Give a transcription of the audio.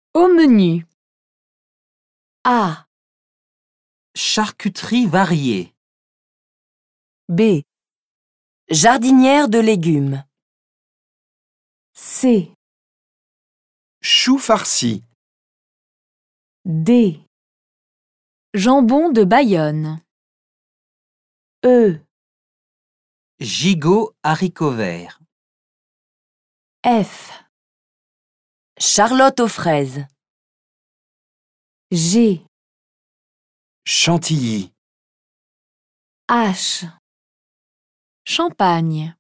Au menu. A, Charcuterie variée. B, jardinière de légumes. C, Choux farcis. D, Jambon de Bayonne. E, Gigot haricots verts. F, Charlotte aux fraises. G, Chantilly. H, Champagne.